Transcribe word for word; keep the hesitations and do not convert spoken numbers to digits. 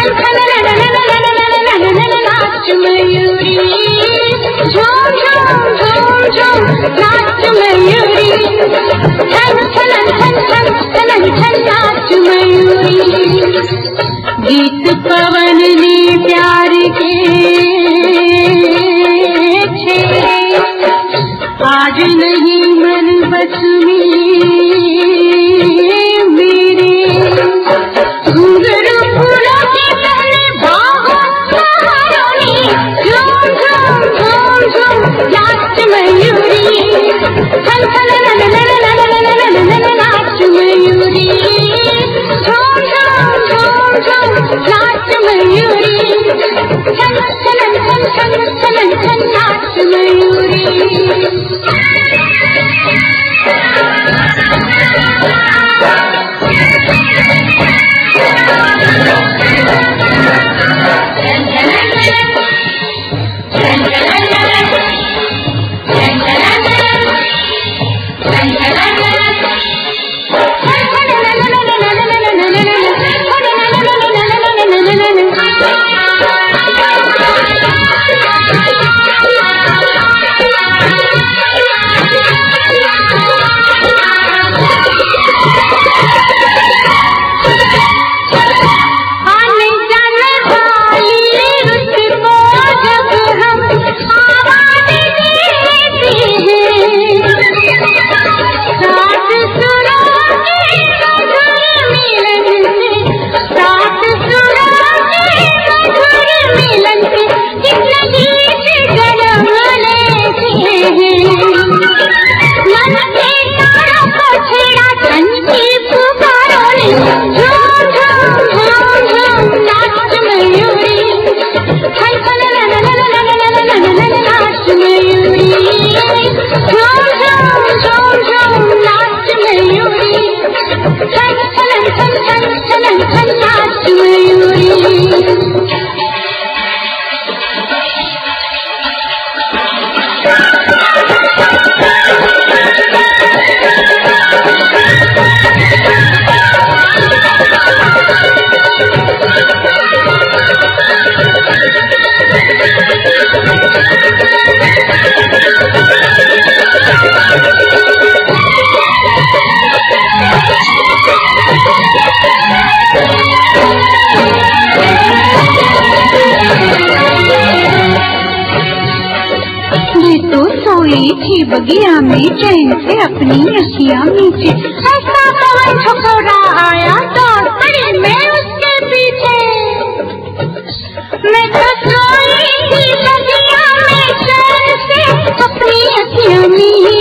नाच मयूरी, झूम झूम झूम झूम नाच मयूरी, छन छन छन छन छन छन नाच मयूरी। गीत पवन ने प्यार के छेड़े, आज नहीं मन बस में मेरे, घुंघरू फूलों के पहले बाहों सहारों ने, झूम झूम झूम झूम नाच मयूरी, छन छन नन नन नन नन नन नाच मयूरी, झूम झूम झूम झूम नाच मयूरी, छन छन छन छन छन छन नाच मयूरी। थी बगिया में चैन से अपनी अखियाँ मीचे, ऐसा पवन ठुकरा आया दौड़ पड़ी मैं उसके पीछे, मैं तो सोई थी बगिया में चैन से अपनी अखियाँ मीचे।